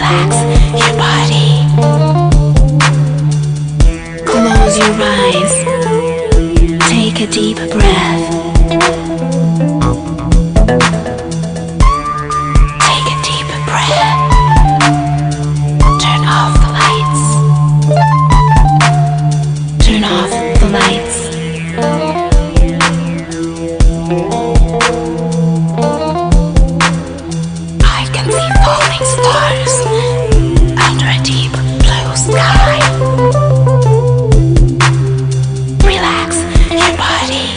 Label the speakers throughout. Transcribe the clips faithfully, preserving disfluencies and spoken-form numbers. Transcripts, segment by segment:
Speaker 1: Relax your body. Close your eyes. Take a deep breath. Take a deep breath. Turn off the lights. Turn off the lights. I can see falling stars under a deep blue sky. Relax your body.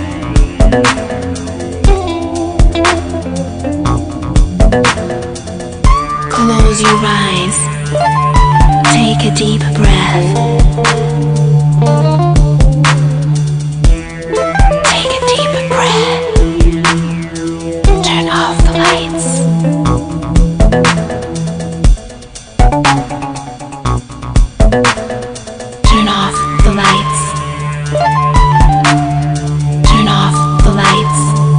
Speaker 1: Close your eyes. Take a deep breath. Take a deep breath. Turn off the lights. Turn off the lights. Turn off the lights.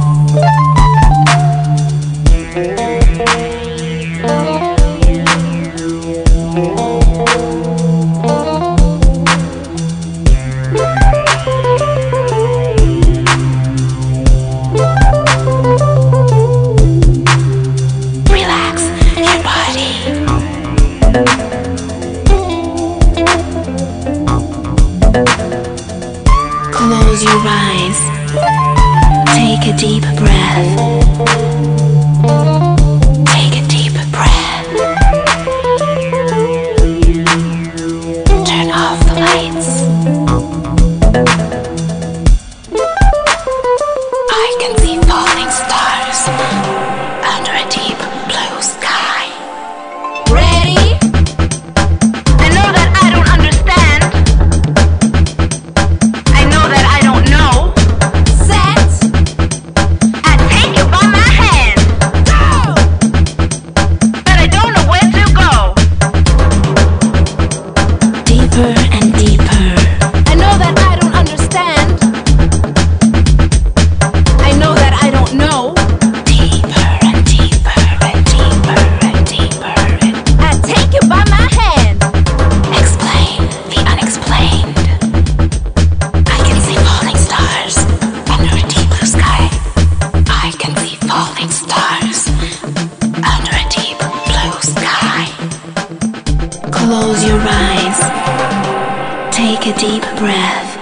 Speaker 1: Relax your body. Close your eyes. Take a deep breath. Take a deep breath. Turn off the lights. I can see falling stars under a deep blue sky. Ready? I know that I don't understand. I know that I don't know. Set. I take you by my hand. Go! But I don't know where to go. Deeper and deeper. I know that I don't understand. I know that I don't know. Deeper and deeper and deeper and deeper. I take you by my hand. Explain the unexplained. I can see falling stars under a deep blue sky. I can see falling stars under a deep blue sky. Close your eyes. Take a deep breath.